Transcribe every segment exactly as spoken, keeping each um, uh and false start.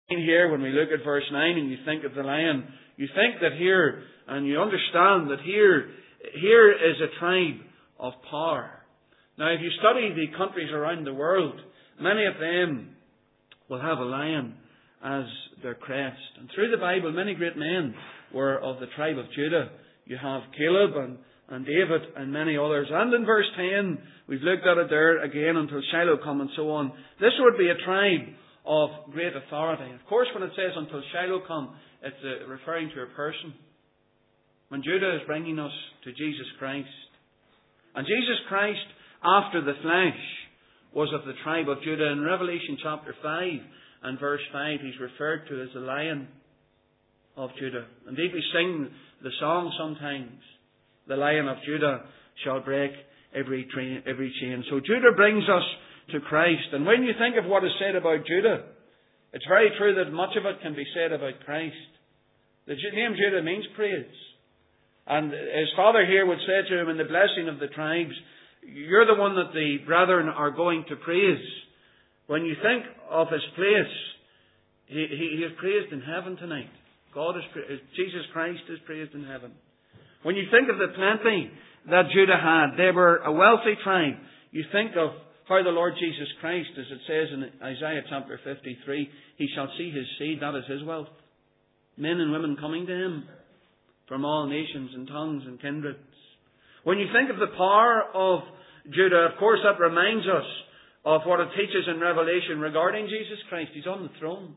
Here, when we look at verse nine and you think of the lion, you think that here, and you understand that here, here is a tribe of power. Now, if you study the countries around the world, many of them will have a lion as their crest. And through the Bible, many great men were of the tribe of Judah. You have Caleb and, and David and many others. And in verse ten, we've looked at it there again, until Shiloh come and so on. This would be a tribe of great authority. Of course, when it says until Shiloh come, it's uh, referring to a person. When Judah is bringing us to Jesus Christ. And Jesus Christ, after the flesh, was of the tribe of Judah. In Revelation chapter five and verse five, he's referred to as the Lion of Judah. Indeed, we sing the song sometimes, the Lion of Judah shall break every, train, every chain. So Judah brings us to Christ. And when you think of what is said about Judah, it's very true that much of it can be said about Christ. The name Judah means praise. And his father here would say to him in the blessing of the tribes, you're the one that the brethren are going to praise. When you think of his place, he, he, he is praised in heaven tonight. God is, Jesus Christ is praised in heaven. When you think of the plenty that Judah had, they were a wealthy tribe. You think of how the Lord Jesus Christ, as it says in Isaiah chapter fifty-three, he shall see his seed, that is his wealth. Men and women coming to him from all nations and tongues and kindreds. When you think of the power of Judah, of course that reminds us of what it teaches in Revelation regarding Jesus Christ. He's on the throne.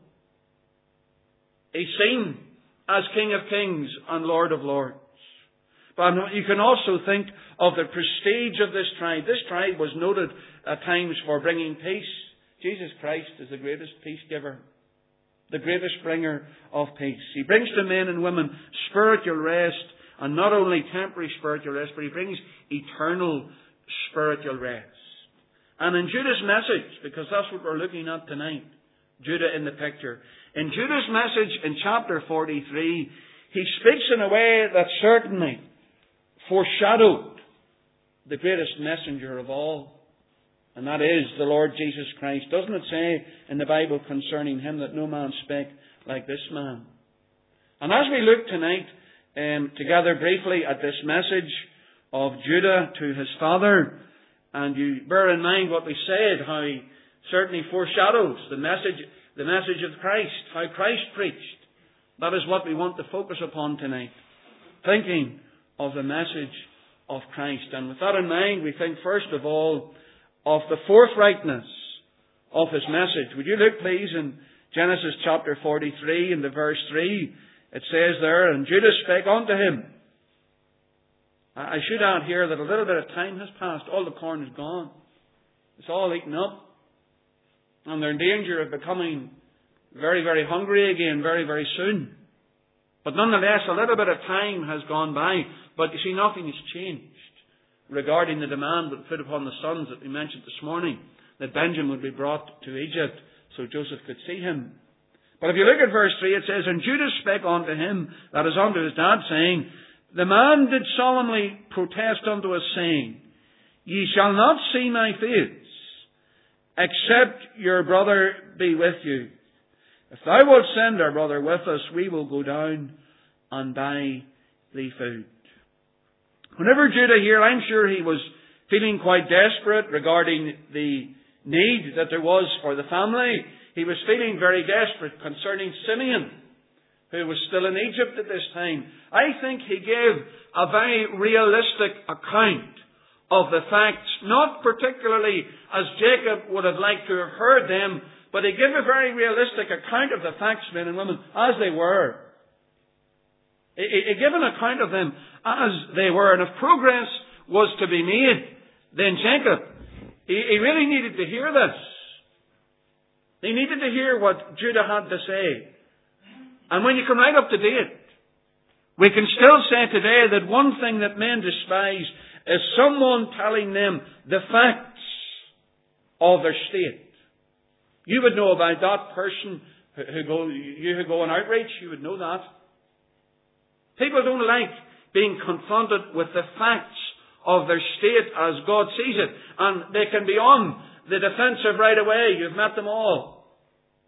He's seen as King of Kings and Lord of Lords. But you can also think of the prestige of this tribe. This tribe was noted at times for bringing peace. Jesus Christ is the greatest peace giver, the greatest bringer of peace. He brings to men and women spiritual rest, and not only temporary spiritual rest, but he brings eternal spiritual rest. And in Judah's message, because that's what we're looking at tonight, Judah in the picture. In Judah's message in chapter forty-three, he speaks in a way that certainly foreshadowed the greatest messenger of all. And that is the Lord Jesus Christ. Doesn't it say in the Bible concerning him that no man spake like this man? And as we look tonight um, together briefly at this message of Judah to his father, and you bear in mind what we said, how he certainly foreshadows the message, the message of Christ, how Christ preached. That is what we want to focus upon tonight. Thinking of the message of Christ. And with that in mind, we think first of all of the forthrightness of his message. Would you look please in Genesis chapter forty-three in the verse three. It says there, and Judah spake unto him. I should add here that a little bit of time has passed. All the corn is gone. It's all eaten up. And they're in danger of becoming very, very hungry again very, very soon. But nonetheless, a little bit of time has gone by. But you see, nothing has changed regarding the demand that put upon the sons that we mentioned this morning, that Benjamin would be brought to Egypt so Joseph could see him. But if you look at verse three, it says, and Judah spake unto him, that is unto his dad, saying, the man did solemnly protest unto us, saying, ye shall not see my face, except your brother be with you. If thou wilt send our brother with us, we will go down and buy thee food. Whenever Judah here, I'm sure he was feeling quite desperate regarding the need that there was for the family. He was feeling very desperate concerning Simeon, who was still in Egypt at this time. I think he gave a very realistic account of the facts, not particularly as Jacob would have liked to have heard them, but he gave a very realistic account of the facts, men and women, as they were. He, he gave an account of them as they were. And if progress was to be made, then Jacob, he, he really needed to hear this. He needed to hear what Judah had to say. And when you come right up to date, we can still say today that one thing that men despise is someone telling them the facts of their state. You would know about that person who go, you who go on outreach, you would know that. People don't like being confronted with the facts of their state as God sees it. And they can be on the defensive right away. You've met them all.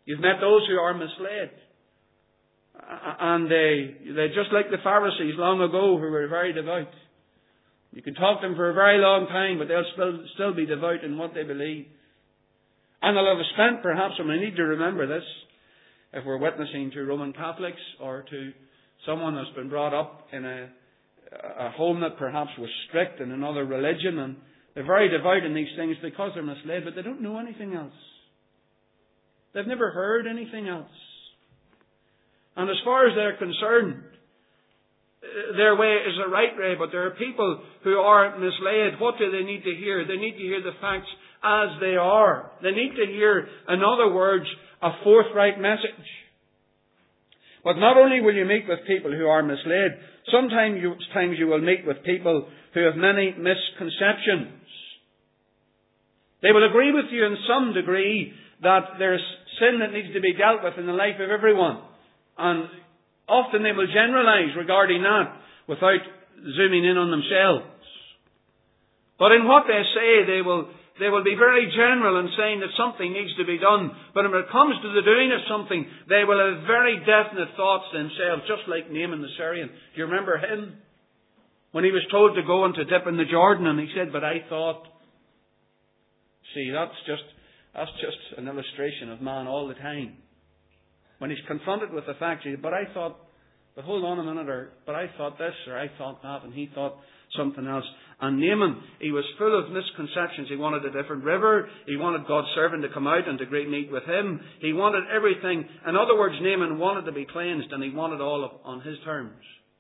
You've met those who are misled. And they, they're just like the Pharisees long ago who were very devout. You can talk to them for a very long time, but they'll still, still be devout in what they believe. And they'll have spent, perhaps, and we need to remember this, if we're witnessing to Roman Catholics or to someone that's been brought up in a, a home that perhaps was strict in another religion, and they're very devout in these things because they're misled, but they don't know anything else. They've never heard anything else. And as far as they're concerned, their way is the right way, but there are people who are misled. What do they need to hear? They need to hear the facts as they are. They need to hear, in other words, a forthright message. But not only will you meet with people who are misled, sometimes you, times you will meet with people who have many misconceptions. They will agree with you in some degree that there's sin that needs to be dealt with in the life of everyone. And often they will generalize regarding that without zooming in on themselves. But in what they say, they will they will be very general in saying that something needs to be done. But when it comes to the doing of something, they will have very definite thoughts themselves, just like Naaman the Syrian. Do you remember him? When he was told to go and to dip in the Jordan, and he said, but I thought... See, that's just, that's just an illustration of man all the time. When he's confronted with the fact, he said, but I thought, but hold on a minute, or but I thought this, or I thought that, and he thought something else. And Naaman, he was full of misconceptions. He wanted a different river. He wanted God's servant to come out and to great meet with him. He wanted everything. In other words, Naaman wanted to be cleansed, and he wanted all of, on his terms.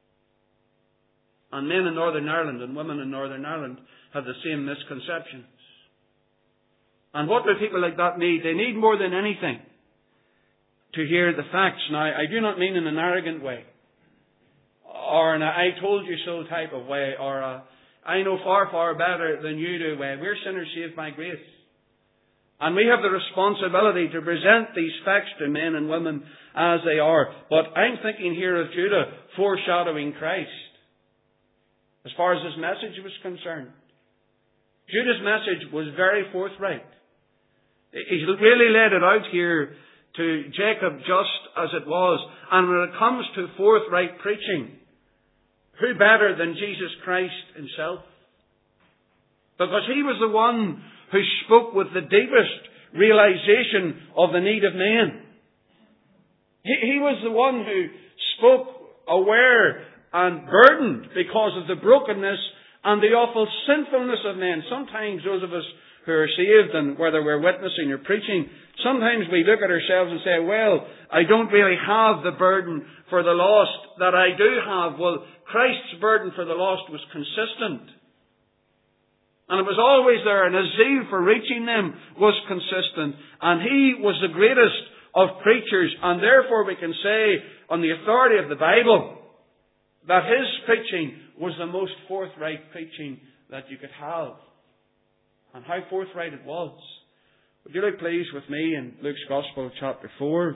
And men in Northern Ireland and women in Northern Ireland have the same misconceptions. And what do people like that need? They need more than anything to hear the facts. Now, I do not mean in an arrogant way, or in a I told you so type of way, or a I know far, far better than you do way. We're sinners saved by grace. And we have the responsibility to present these facts to men and women as they are. But I'm thinking here of Judah foreshadowing Christ, as far as his message was concerned. Judah's message was very forthright. He's really laid it out here to Jacob just as it was. And when it comes to forthright preaching, who better than Jesus Christ himself? Because he was the one who spoke with the deepest realization of the need of man. He, he was the one who spoke aware and burdened because of the brokenness and the awful sinfulness of men. Sometimes those of us who are saved, and whether we're witnessing or preaching, sometimes we look at ourselves and say, well, I don't really have the burden for the lost that I do have. Well, Christ's burden for the lost was consistent. And it was always there, and his zeal for reaching them was consistent. And he was the greatest of preachers, and therefore we can say, on the authority of the Bible, that his preaching was the most forthright preaching that you could have. And how forthright it was. Would you look please with me in Luke's Gospel chapter four.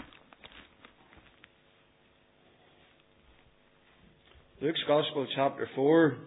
Luke's Gospel chapter four.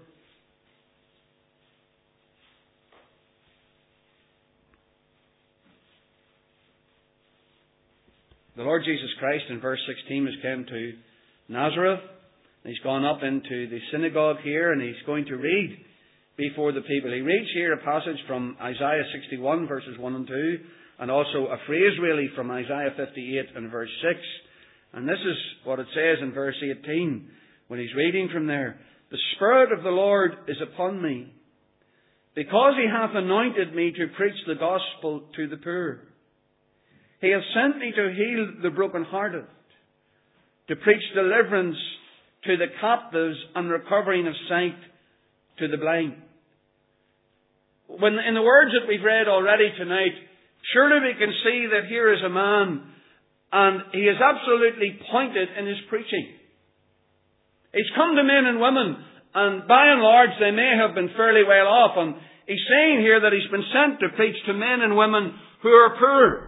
The Lord Jesus Christ in verse sixteen has come to Nazareth. He's gone up into the synagogue here, and he's going to read before the people. He reads here a passage from Isaiah sixty-one verses one and two, and also a phrase really from Isaiah fifty-eight and verse six. And this is what it says in verse eighteen when he's reading from there. The Spirit of the Lord is upon me, because he hath anointed me to preach the gospel to the poor. He hath sent me to heal the brokenhearted, to preach deliverance to the captives and recovering of sight to the blind. When in the words that we've read already tonight, surely we can see that here is a man, and he is absolutely pointed in his preaching. He's come to men and women, and by and large they may have been fairly well off, and he's saying here that he's been sent to preach to men and women who are poor.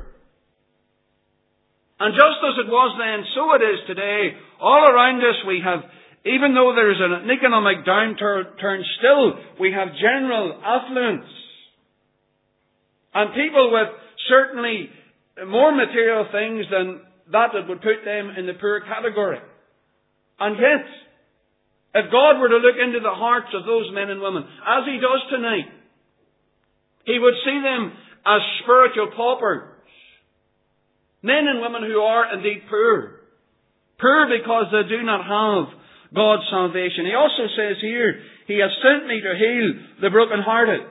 And just as it was then, so it is today. All around us we have, even though there is an economic downturn, still we have general affluence. And people with certainly more material things than that that would put them in the poor category. And yet, if God were to look into the hearts of those men and women, as He does tonight, He would see them as spiritual paupers. Men and women who are indeed poor. Poor because they do not have God's salvation. He also says here, He has sent me to heal the brokenhearted.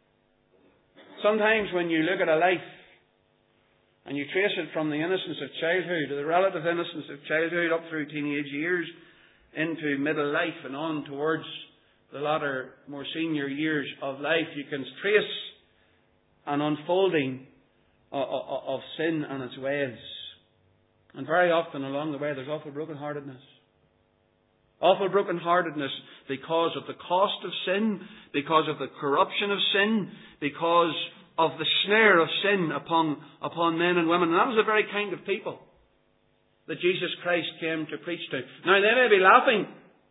Sometimes when you look at a life and you trace it from the innocence of childhood to the relative innocence of childhood up through teenage years into middle life and on towards the latter, more senior years of life, you can trace an unfolding of, of, of sin and its ways. And very often along the way there's awful brokenheartedness. Awful brokenheartedness because of the cost of sin, because of the corruption of sin, because of the snare of sin upon, upon men and women. And that was the very kind of people that Jesus Christ came to preach to. Now they may be laughing,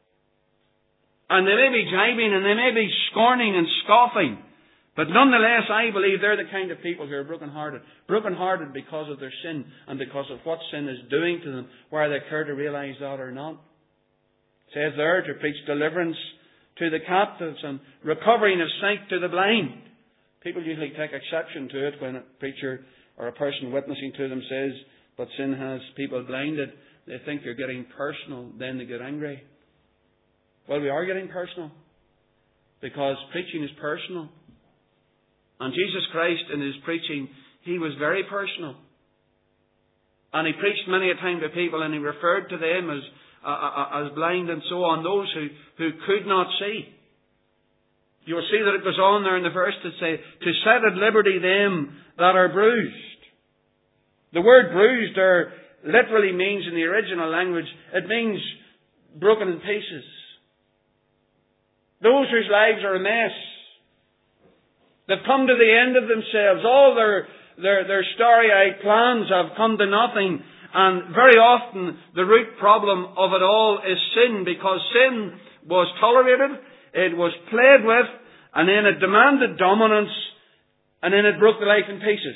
and they may be jibing, and they may be scorning and scoffing, but nonetheless I believe they're the kind of people who are brokenhearted. Brokenhearted because of their sin and because of what sin is doing to them, whether they care to realise that or not. It says there to preach deliverance to the captives and recovering of sight to the blind. People usually take exception to it when a preacher or a person witnessing to them says, but sin has people blinded. They think you're getting personal, then they get angry. Well, we are getting personal because preaching is personal. And Jesus Christ in His preaching, He was very personal. And He preached many a time to people and He referred to them as Uh, as blind and so on, those who, who could not see. You'll see that it goes on there in the verse to say, to set at liberty them that are bruised. The word bruised there literally means in the original language, it means broken in pieces. Those whose lives are a mess. They've come to the end of themselves. All their, their, their starry-eyed plans have come to nothing. And very often the root problem of it all is sin, because sin was tolerated, it was played with, and then it demanded dominance, and then it broke the life in pieces.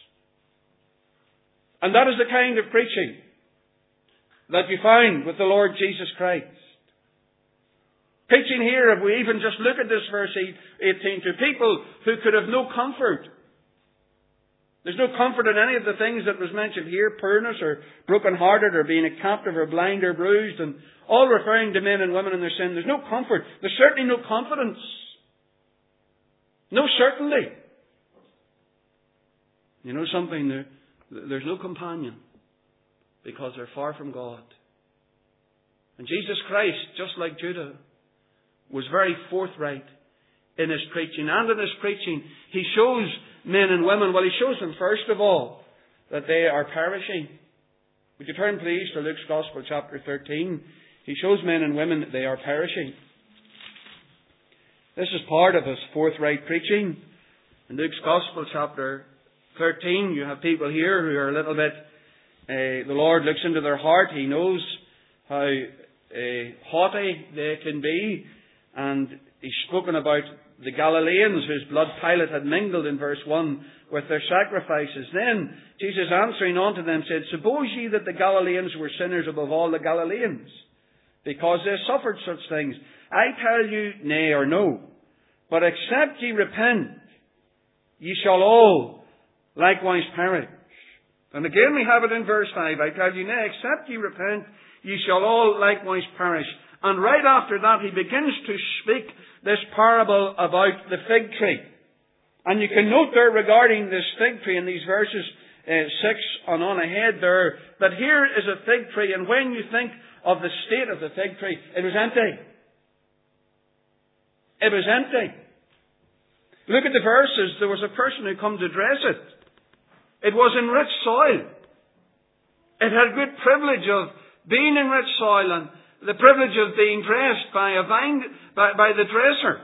And that is the kind of preaching that you find with the Lord Jesus Christ. Preaching here, if we even just look at this verse eighteen, to people who could have no comfort. There's no comfort in any of the things that was mentioned here, poorness or broken-hearted or being a captive or blind or bruised, and all referring to men and women in their sin. There's no comfort. There's certainly no confidence. No certainty. You know something? There, there's no companion because they're far from God. And Jesus Christ, just like Judah, was very forthright in His preaching. And in His preaching, He shows men and women, well, He shows them first of all that they are perishing. Would you turn please to Luke's Gospel chapter thirteen? He shows men and women that they are perishing. This is part of His forthright preaching. In Luke's Gospel chapter thirteen, you have people here who are a little bit, uh, the Lord looks into their heart. He knows how uh, haughty they can be, and He's spoken about the Galileans whose blood Pilate had mingled in verse one with their sacrifices. Then Jesus answering unto them said, suppose ye that the Galileans were sinners above all the Galileans, because they suffered such things? I tell you, nay or no. But except ye repent, ye shall all likewise perish. And again we have it in verse five. I tell you, nay, except ye repent, ye shall all likewise perish. And right after that, He begins to speak this parable about the fig tree. And you can note there regarding this fig tree in these verses uh, six and on ahead there, that here is a fig tree, and when you think of the state of the fig tree, it was empty. It was empty. Look at the verses. There was a person who come to dress it. It was in rich soil. It had good privilege of being in rich soil and the privilege of being dressed by a vine, by, by the dresser.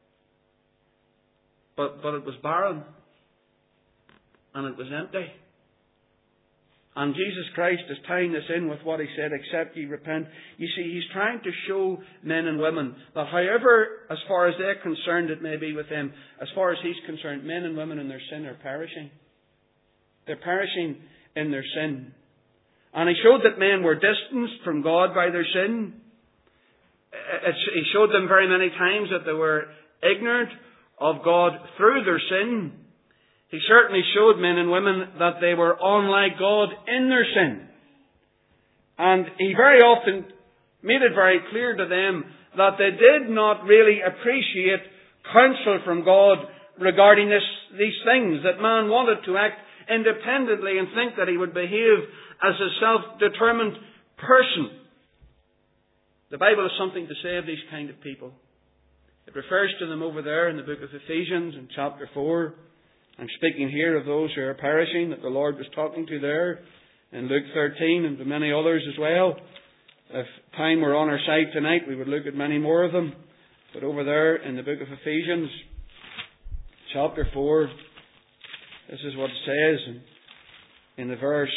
But, but it was barren. And it was empty. And Jesus Christ is tying this in with what He said, except ye repent. You see, He's trying to show men and women that however, as far as they're concerned it may be with them, as far as He's concerned, men and women in their sin are perishing. They're perishing in their sin. And he showed that men were distanced from God by their sin. He showed them very many times that they were ignorant of God through their sin. He certainly showed men and women that they were unlike God in their sin. And he very often made it very clear to them that they did not really appreciate counsel from God regarding this, these things, that man wanted to act independently and think that he would behave as a self-determined person. The Bible has something to say of these kind of people. It refers to them over there in the book of Ephesians in chapter four. I'm speaking here of those who are perishing that the Lord was talking to there in Luke thirteen and to many others as well. If time were on our side tonight, we would look at many more of them. But over there in the book of Ephesians, chapter four, this is what it says in, in the verse.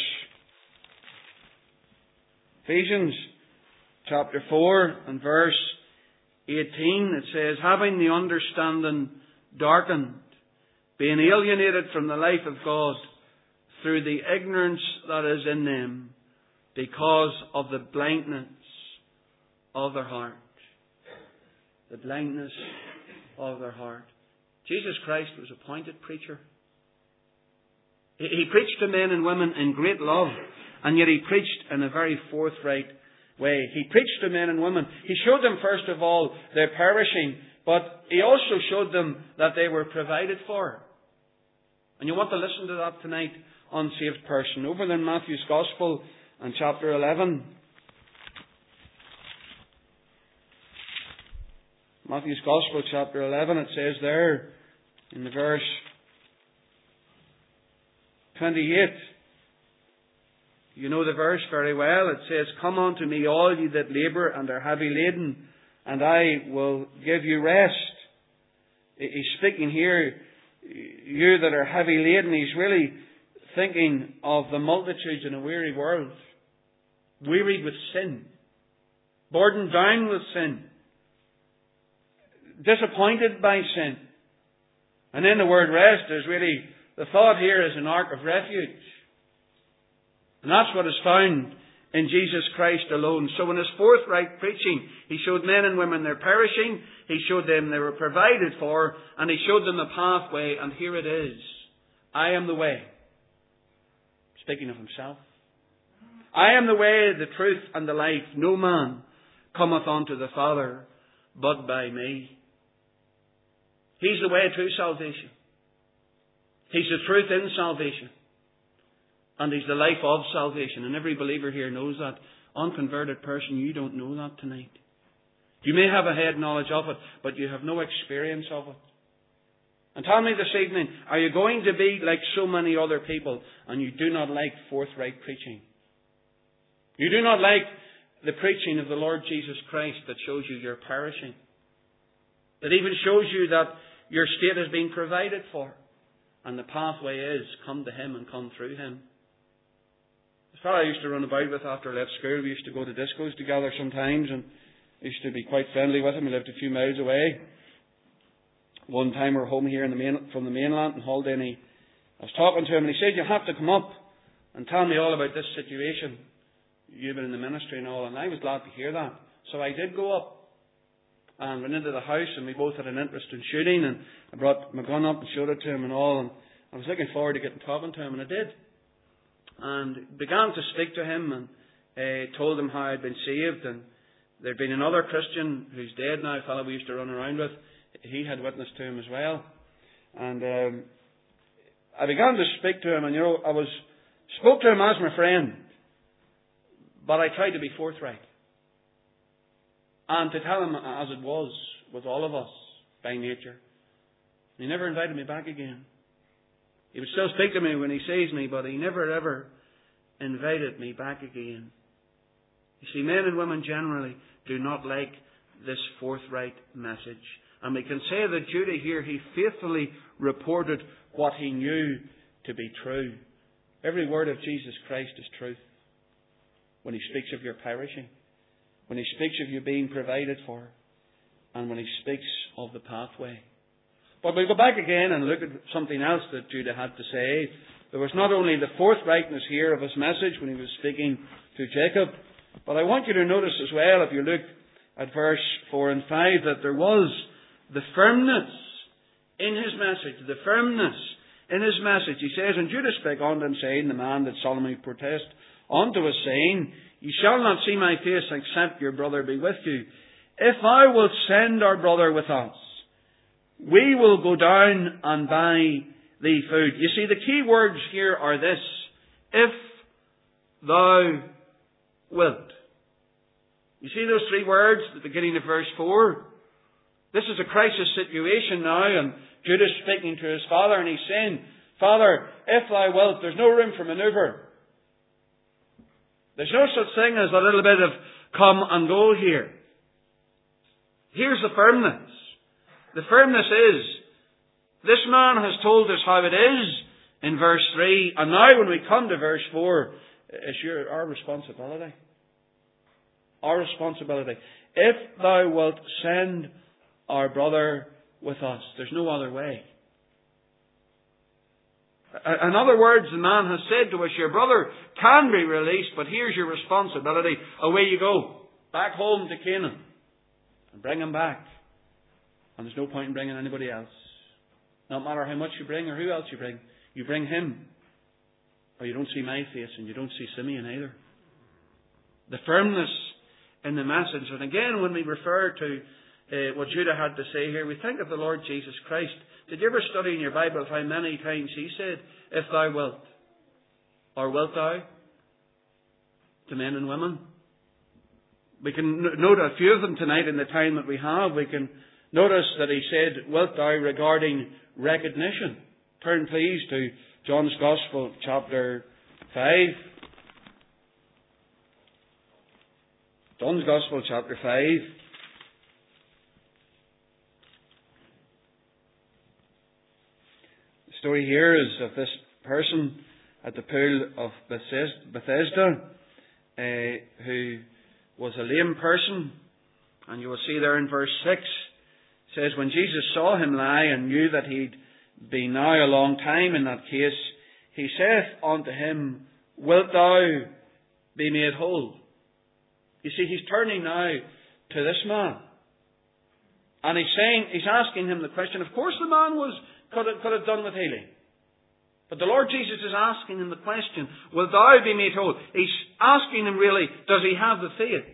Ephesians chapter four and verse eighteen, it says, having the understanding darkened, being alienated from the life of God through the ignorance that is in them, because of the blindness of their heart. The blindness of their heart. Jesus Christ was appointed preacher. He, he preached to men and women in great love, and yet he preached in a very forthright way. He preached to men and women. He showed them, first of all, their perishing, but he also showed them that they were provided for. And you want to listen to that tonight, unsaved person. Over in Matthew's Gospel and chapter eleven. Matthew's Gospel, chapter eleven, it says there in the verse twenty-eight. You know the verse very well. It says, come unto me all ye that labour and are heavy laden, and I will give you rest. He's speaking here, you that are heavy laden. He's really thinking of the multitudes in a weary world. Wearied with sin. Burdened down with sin. Disappointed by sin. And in the word rest, there's really, the thought here is an ark of refuge. And that's what is found in Jesus Christ alone. So in his forthright preaching, he showed men and women their perishing, he showed them they were provided for, and he showed them the pathway, and here it is. I am the way. Speaking of himself. I am the way, the truth, and the life. No man cometh unto the Father but by me. He's the way to salvation. He's the truth in salvation. And he's the life of salvation. And every believer here knows that. Unconverted person, you don't know that tonight. You may have a head knowledge of it, but you have no experience of it. And tell me this evening, are you going to be like so many other people and you do not like forthright preaching? You do not like the preaching of the Lord Jesus Christ that shows you you're perishing. That even shows you that your state has been provided for. And the pathway is, come to him and come through him. This fellow I used to run about with after I left school, we used to go to discos together sometimes, and I used to be quite friendly with him. He lived a few miles away. One time we were home here in the main, from the mainland in Haldane, and he, I was talking to him and he said, you have to come up and tell me all about this situation. You've been in the ministry and all, and I was glad to hear that. So I did go up and went into the house, and we both had an interest in shooting, and I brought my gun up and showed it to him and all, and I was looking forward to getting talking to him, and I did. And began to speak to him and uh, told him how I'd been saved, and there'd been another Christian who's dead now, a fellow we used to run around with. He had witnessed to him as well. And um, I began to speak to him, and you know, I was spoke to him as my friend, but I tried to be forthright. And to tell him as it was with all of us by nature. He never invited me back again. He would still speak to me when he sees me, but he never ever invited me back again. You see, men and women generally do not like this forthright message. And we can say that Judah here, he faithfully reported what he knew to be true. Every word of Jesus Christ is truth. When he speaks of your perishing, when he speaks of you being provided for, and when he speaks of the pathway. But we'll go back again and look at something else that Judah had to say There was not only the forthrightness here of his message when he was speaking to Jacob, but I want you to notice as well, if you look at verse four and five, that there was the firmness in his message. The firmness in his message. He says, and Judah spake unto him, saying, the man that solemnly protest unto us, saying, ye shall not see my face except your brother be with you. If thou wilt send our brother with us, we will go down and buy thee food. You see, the key words here are this: if thou wilt. You see those three words at the beginning of verse four? This is a crisis situation now, and Judah's speaking to his father, and he's saying, Father, if thou wilt, there's no room for manoeuvre. There's no such thing as a little bit of come and go here. Here's the firmness. The firmness is, this man has told us how it is in verse three, and now when we come to verse four, it's your, our responsibility. Our responsibility. If thou wilt send our brother with us. There's no other way. In other words, the man has said to us, your brother can be released, but here's your responsibility. Away you go. Back home to Canaan. And bring him back. And there's no point in bringing anybody else. No matter how much you bring or who else you bring. You bring him. Or you don't see my face and you don't see Simeon either. The firmness in the message. And again, when we refer to uh, what Judah had to say here, we think of the Lord Jesus Christ. Did you ever study in your Bible how many times he said, if thou wilt? Or wilt thou? To men and women. We can note a few of them tonight in the time that we have. We can notice that he said, wilt thou, regarding recognition. Turn please to John's Gospel, chapter five. John's Gospel, chapter five. The story here is of this person at the pool of Bethesda, uh, who was a lame person. And you will see there in verse six, it says, when Jesus saw him lie and knew that he'd been now a long time in that case, he saith unto him, wilt thou be made whole? You see, he's turning now to this man. And he's saying, he's asking him the question. Of course the man was, could have, could have done with healing. But the Lord Jesus is asking him the question, will thou be made whole? He's asking him really, does he have the faith?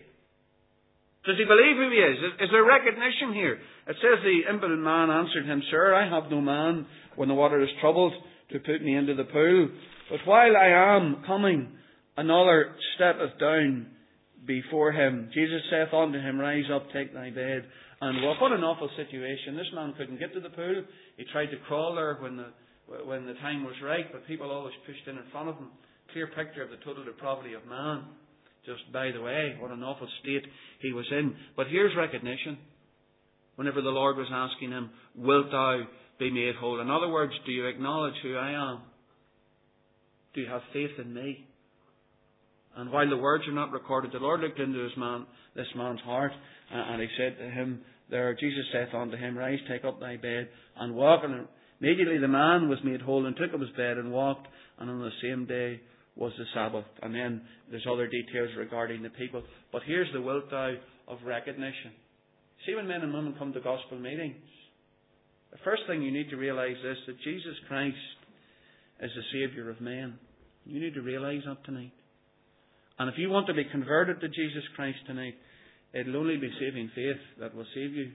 Does he believe who he is? Is there recognition here? It says the impotent man answered him, Sir, I have no man when the water is troubled to put me into the pool. But while I am coming, another steppeth down before him. Jesus saith unto him, rise up, take thy bed, and walk. What an awful situation. This man couldn't get to the pool. He tried to crawl there when the when the time was right, but people always pushed in in front of him. Clear picture of the total depravity of man. Just by the way, what an awful state he was in. But here's recognition. Whenever the Lord was asking him, wilt thou be made whole? In other words, do you acknowledge who I am? Do you have faith in me? And while the words are not recorded, the Lord looked into this man, this man's heart, and he said to him, there, Jesus saith unto him, rise, take up thy bed, and walk. And immediately the man was made whole, and took up his bed, and walked, and on the same day was the Sabbath. And then there's other details regarding the people. But here's the wilt thou of recognition. See, when men and women come to gospel meetings, the first thing you need to realise is that Jesus Christ is the Saviour of men. You need to realise that tonight. And if you want to be converted to Jesus Christ tonight, it'll only be saving faith that will save you.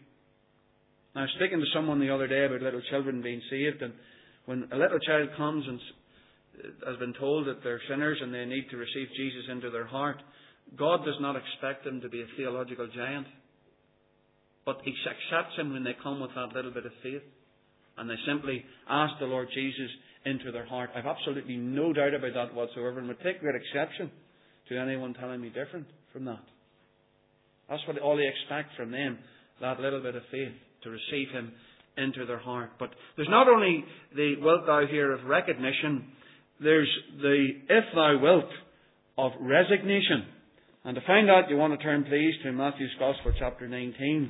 I was speaking to someone the other day about little children being saved, and when a little child comes and has been told that they're sinners and they need to receive Jesus into their heart, God does not expect them to be a theological giant. But He accepts them when they come with that little bit of faith. And they simply ask the Lord Jesus into their heart. I've absolutely no doubt about that whatsoever, and would take great exception to anyone telling me different from that. That's what all they expect from them, that little bit of faith, to receive Him into their heart. But there's not only the wilt thou here of recognition, there's the if thou wilt of resignation. And to find out, you want to turn please to Matthew's Gospel chapter nineteen.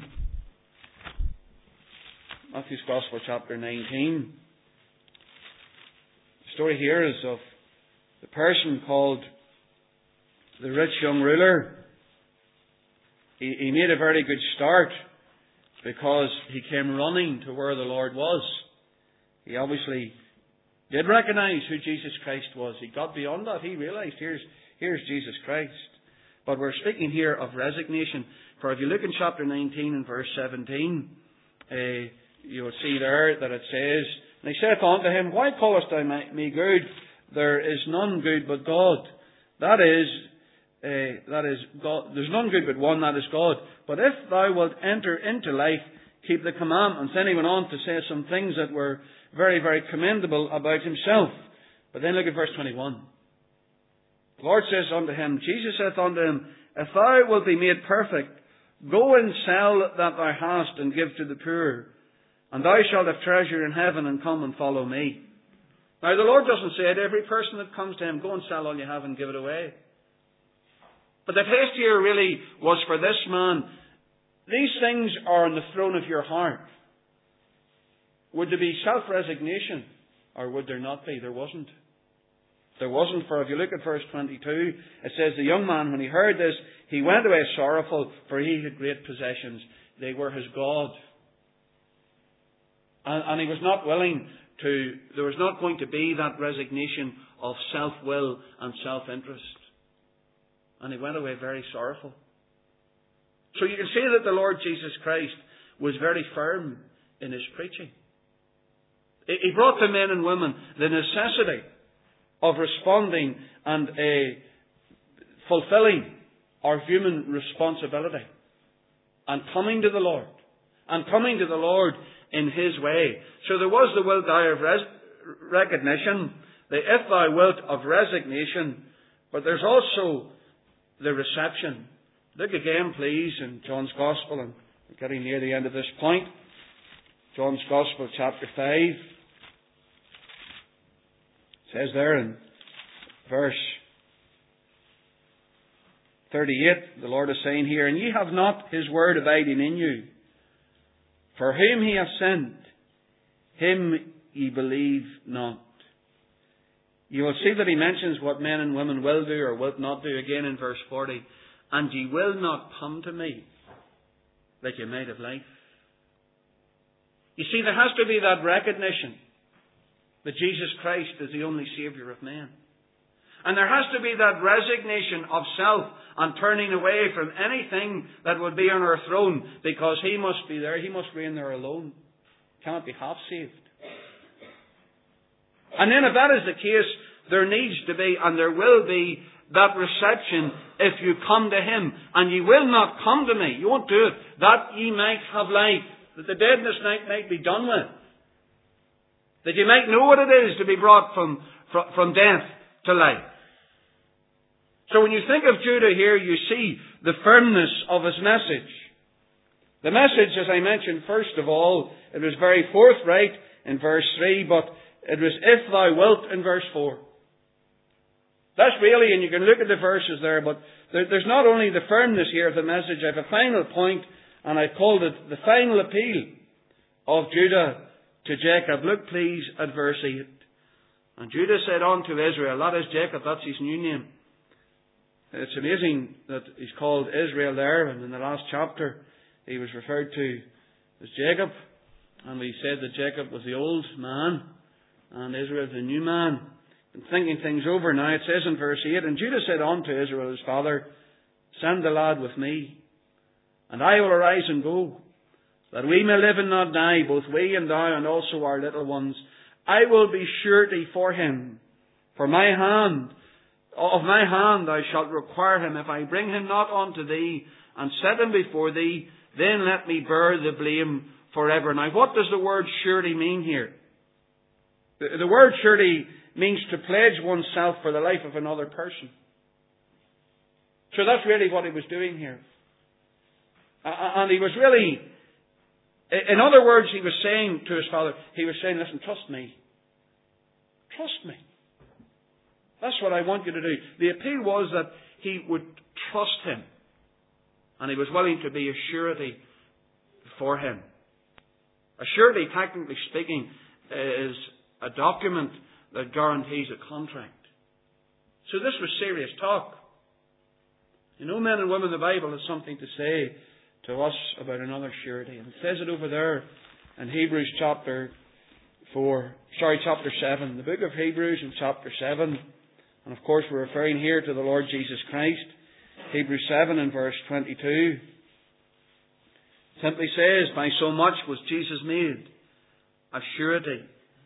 Matthew's Gospel chapter nineteen. story here is of the person called the rich young ruler. He, he made a very good start because he came running to where the Lord was. He obviously did recognize who Jesus Christ was. He got beyond that. He realized here's, here's Jesus Christ. But we're speaking here of resignation. For if you look in chapter nineteen and verse seventeen, uh, you'll see there that it says, "And he saith unto him, Why callest thou me good? There is none good but God." That is, uh, that is God. There's none good but one, that is God. But if thou wilt enter into life, keep the commandments. Then he went on to say some things that were very, very commendable about himself. But then look at verse twenty-one. The Lord says unto him, Jesus saith unto him, If thou wilt be made perfect, go and sell that thou hast, and give to the poor, and thou shalt have treasure in heaven, and come and follow me. Now the Lord doesn't say to every person that comes to him, go and sell all you have and give it away. But the test here really was for this man. These things are on the throne of your heart. Would there be self-resignation, or would there not be? There wasn't. There wasn't, for if you look at verse twenty-two, it says, The young man, when he heard this, he went away sorrowful, for he had great possessions. They were his God. And, and he was not willing to, there was not going to be that resignation of self-will and self-interest. And he went away very sorrowful. So you can see that the Lord Jesus Christ was very firm in his preaching. He brought to men and women the necessity of responding and uh, fulfilling our human responsibility and coming to the Lord and coming to the Lord in His way. So there was the wilt thou of res- recognition, the if thou wilt of resignation, but there's also the reception. Look again, please, in John's Gospel, and we're getting near the end of this point. John's Gospel, chapter five. It says there in verse thirty-eight, the Lord is saying here, And ye have not His word abiding in you. For whom He hath sent, Him ye believe not. You will see that He mentions what men and women will do or will not do again in verse forty. And ye will not come to me, that ye might have life. You see, there has to be that recognition that Jesus Christ is the only Saviour of men. And there has to be that resignation of self and turning away from anything that would be on our throne, because He must be there. He must reign there alone. Cannot be half saved. And then if that is the case, there needs to be, and there will be, that reception if you come to Him. And ye will not come to me. You won't do it. That ye might have life. That the deadness night might be done with. That you might know what it is to be brought from, from, from death to life. So when you think of Judah here, you see the firmness of his message. The message, as I mentioned, first of all, it was very forthright in verse three, but it was if thou wilt in verse four. That's really, and you can look at the verses there, but there, there's not only the firmness here of the message. I have a final point, and I've called it the final appeal of Judah to Jacob. Look please at verse eight. And Judah said unto Israel, that is Jacob, that's his new name. It's amazing that he's called Israel there, and in the last chapter he was referred to as Jacob. And we said that Jacob was the old man, and Israel the new man. And thinking things over now, it says in verse eight, And Judah said unto Israel his father, Send the lad with me, and I will arise and go, that we may live and not die, both we and thou, and also our little ones. I will be surety for him. For my hand, of my hand thou shalt require him. If I bring him not unto thee, and set him before thee, then let me bear the blame forever. Now what does the word surety mean here? The, the word surety means to pledge oneself for the life of another person. So that's really what he was doing here. And he was really, in other words, he was saying to his father, he was saying, listen, trust me. Trust me. That's what I want you to do. The appeal was that he would trust him. And he was willing to be a surety for him. A surety, technically speaking, is a document that guarantees a contract. So this was serious talk. You know, men and women, the Bible has something to say to us about another surety. And it says it over there in Hebrews chapter four, sorry, chapter seven. The book of Hebrews in chapter seven. And of course we're referring here to the Lord Jesus Christ. Hebrews seven and verse twenty-two. Simply says, by so much was Jesus made a surety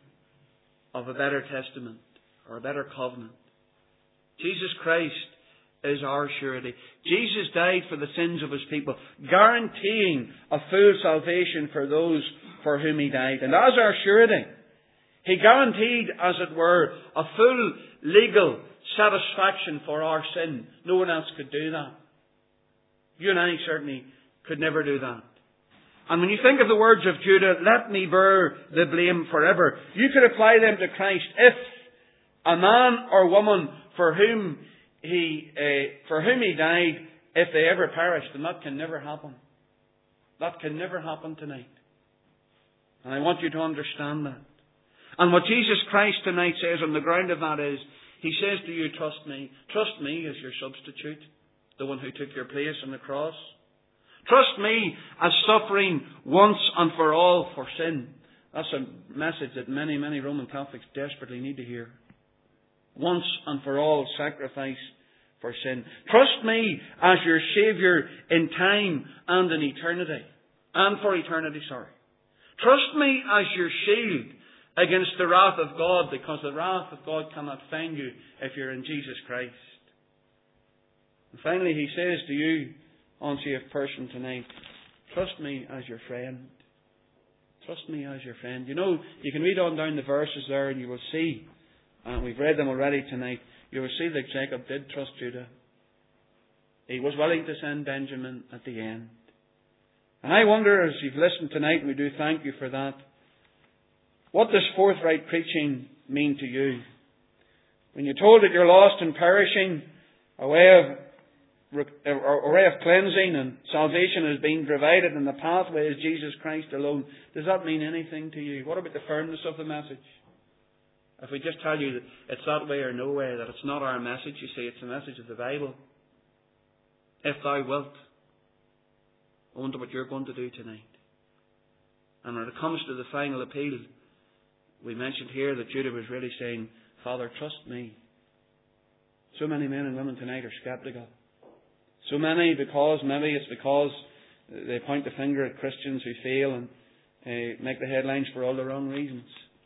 of a better testament or a better covenant. Jesus Christ is our surety. Jesus died for the sins of His people, guaranteeing a full salvation for those for whom He died. And as our surety, He guaranteed, as it were, a full legal satisfaction for our sin. No one else could do that. You and I certainly could never do that. And when you think of the words of Judah, let me bear the blame forever, you could apply them to Christ. If a man or woman for whom He, uh, for whom He died, if they ever perished, and that can never happen. That can never happen tonight. And I want you to understand that. And what Jesus Christ tonight says on the ground of that is, He says to you, trust me. Trust me as your substitute, the one who took your place on the cross. Trust me as suffering once and for all for sin. That's a message that many, many Roman Catholics desperately need to hear. Once and for all sacrifice for sin. Trust me as your Saviour in time and in eternity. And for eternity, sorry. Trust me as your shield against the wrath of God, because the wrath of God cannot find you if you're in Jesus Christ. And finally, He says to you, unsaved person tonight, trust me as your friend. Trust me as your friend. You know, you can read on down the verses there and you will see, and we've read them already tonight, you will see that Jacob did trust Judah. He was willing to send Benjamin at the end. And I wonder, as you've listened tonight, and we do thank you for that, what does forthright preaching mean to you? When you're told that you're lost and perishing, a way of a way of cleansing and salvation has been provided, and the pathway is Jesus Christ alone, does that mean anything to you? What about the firmness of the message? If we just tell you that it's that way or no way, that it's not our message, you see, it's the message of the Bible. If thou wilt. I wonder what you're going to do tonight. And when it comes to the final appeal, we mentioned here that Judah was really saying, Father, trust me. So many men and women tonight are sceptical. So many, because maybe it's because they point the finger at Christians who fail and uh, make the headlines for all the wrong reasons.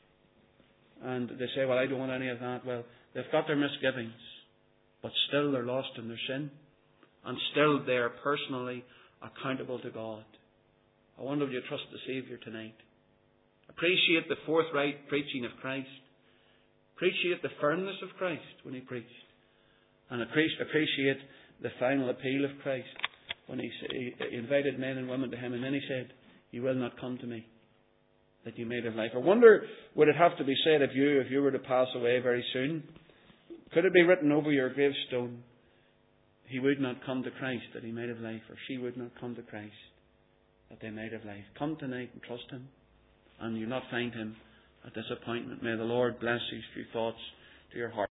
And they say, well, I don't want any of that. Well, they've got their misgivings, but still they're lost in their sin. And still they are personally accountable to God. I wonder if you trust the Saviour tonight. Appreciate the forthright preaching of Christ. Appreciate the firmness of Christ when He preached. And appreciate the final appeal of Christ when he, he invited men and women to Him, and then He said, you will not come to me, that you may have life. I wonder, would it have to be said of you if you were to pass away very soon? Could it be written over your gravestone, he would not come to Christ that he might have life, or she would not come to Christ that they might have life? Come tonight and trust Him, and you'll not find Him a disappointment. May the Lord bless these few thoughts to your heart.